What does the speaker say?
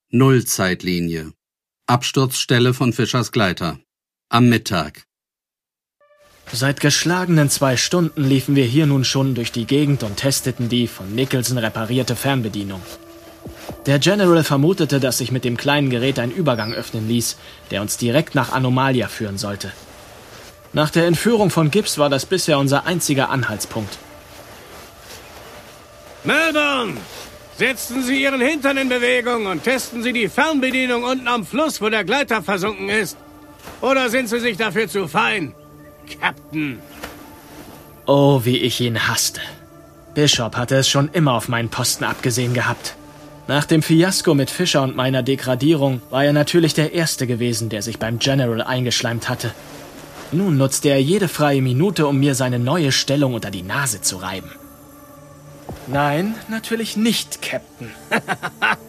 Nullzeitlinie. Absturzstelle von Fischers Gleiter. Am Mittag. Seit geschlagenen 2 Stunden liefen wir hier nun schon durch die Gegend und testeten die von Nicholson reparierte Fernbedienung. Der General vermutete, dass sich mit dem kleinen Gerät ein Übergang öffnen ließ, der uns direkt nach Anomalia führen sollte. Nach der Entführung von Gibbs war das bisher unser einziger Anhaltspunkt. Melbourne! Setzen Sie Ihren Hintern in Bewegung und testen Sie die Fernbedienung unten am Fluss, wo der Gleiter versunken ist. Oder sind Sie sich dafür zu fein, Captain? Oh, wie ich ihn hasste. Bishop hatte es schon immer auf meinen Posten abgesehen gehabt. Nach dem Fiasko mit Fischer und meiner Degradierung war er natürlich der Erste gewesen, der sich beim General eingeschleimt hatte. Nun nutzte er jede freie Minute, um mir seine neue Stellung unter die Nase zu reiben. Nein, natürlich nicht, Captain.